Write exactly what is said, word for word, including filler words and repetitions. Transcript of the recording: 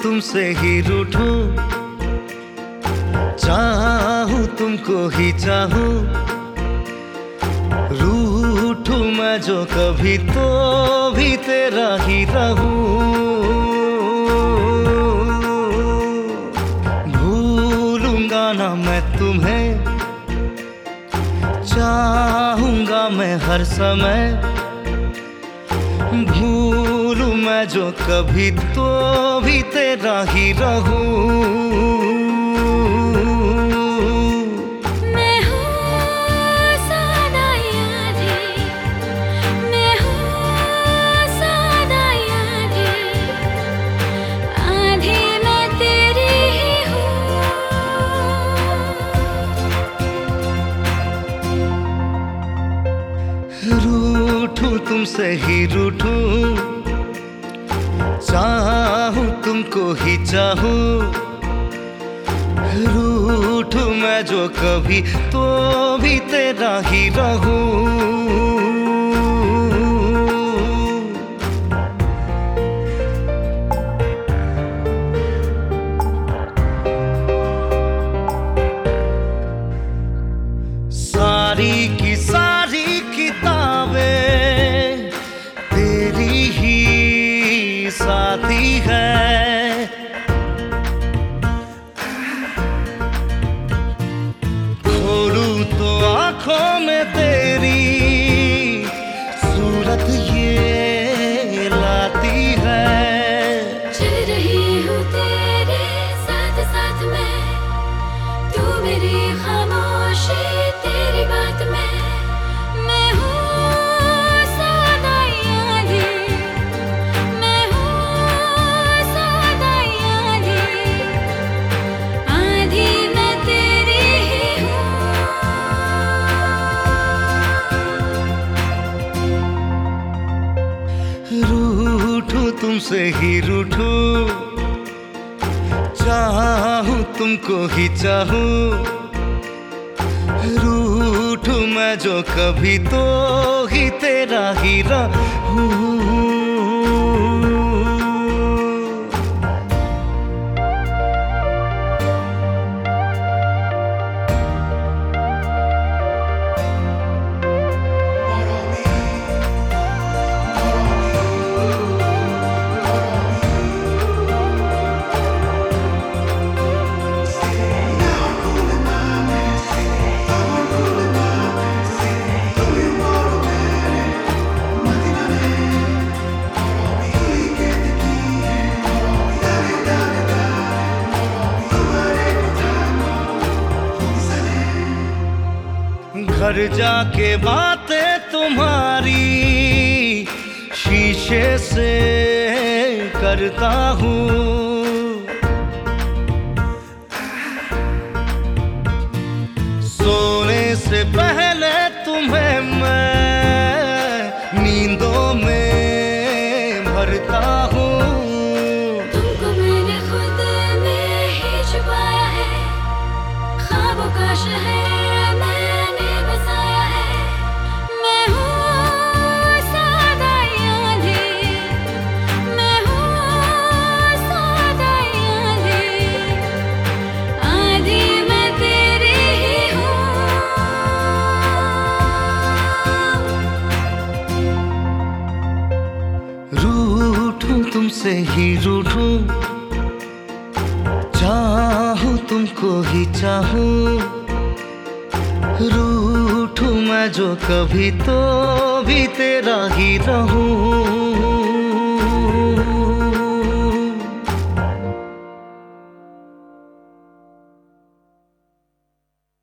तुमसे ही रूठूं, चाहूं तुमको ही चाहूं, रूठूं मैं जो कभी तो भी तेरा ही रहूं। भूलूंगा ना मैं तुम्हें, चाहूंगा मैं हर समय, भूलूं मैं जो कभी तो भी तेरा ही रहूं। रूठूं तुमसे ही रूठूं, चाहूं तुमको ही चाहूं, रूठूं मैं जो कभी तो भी तेरा ही रहूं। सारी की सारी किताबें तेरी ही साथी है, खोलूं तो आंखों में तेरी सूरत ये लाती है। चल रही हूँ तेरे साथ साथ मैं, तू मेरी खामोशी तेरी बात में। मैं हूँ सदा यादी, मैं हूँ सदा यादी, आधी मैं तेरी ही हूँ। रूठूं तुमसे ही रूठूं, चाहूं तुमको ही चाहूं, रूठूं मैं जो कभी तो ही तेरा ही रहूं। घर जाके बातें तुम्हारी शीशे से करता हूँ, सोने से पहले तुम्हें मैं नींदों में भरता हूँ। तुमको मैंने खुद में ही छुपाया है, ख्वाबों का शहर मैंने बसाया है। मैं हूँ सदा यादी, मैं हूँ सदा यादी, आधी मैं तेरी ही हूँ। रूठूं तुमसे ही रूठूं, चाहूं तुमको ही चाहूं, रूठूं मैं जो कभी तो भी तेरा ही रहूं।